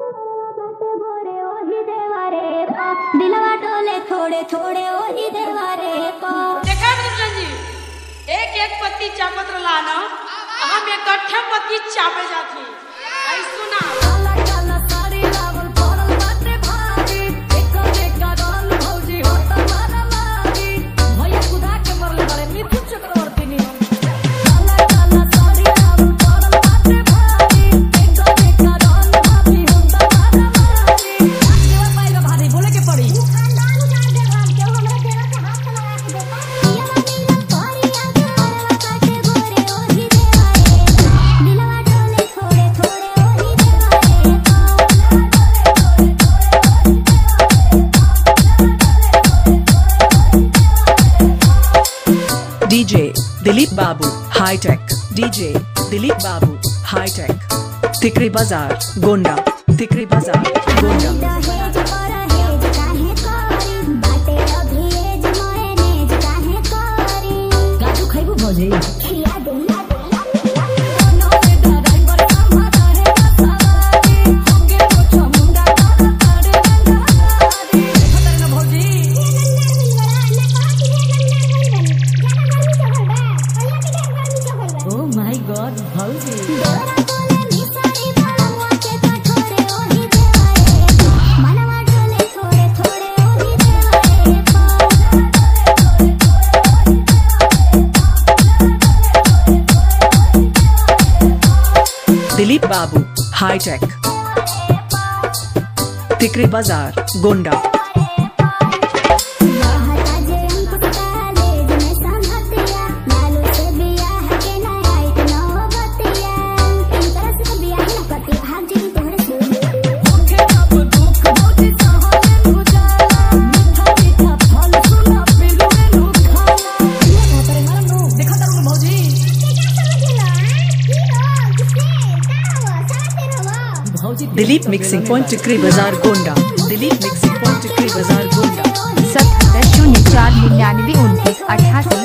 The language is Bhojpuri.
दिलवा डोले थोड़े थोड़े ओही देवारे को देखा मित्रन जी एक एक पत्ती चापत रला ना हम इकट्ठे पत्ती चापे जाती आई सुना काला काला साड़ी लावल पड़ल बाटे भागी एक एक गाल भौजी होता मारा मारी भैया खुदा के मरले बड़े मिथुन चक्रवर्ती नी काला काला साड़ी लावल पड़ल बाटे भागी एक एक गाल भाभी होता मारा मारी केवा पाइबा भारी बोले के पड़ी खानदान उजाड़ दे हम के हमरा तेरा से हाथ लगा के देखा ये मीना तोरी आगे अरवा काटे गोरे ओही देवारे दिलवा डोले थोड़े थोड़े ओही देवारे DJ Dilip Babu High Tech DJ Dilip Babu High Tech Tikri Bazaar Gonda Tikri Bazaar Gonda दहेज परहेज काहे करी बाटे अभिएज मयनेज काहे करी काजू खइबू भौजी खिया दे Oh my God, भौजी Dilip Babu High Tech Tikri Bazaar Gonda Dilip Mixing Point Tikri Bazaar Gonda Dilip Mixing Point Tikri Bazaar Gonda 77 04 99 29 88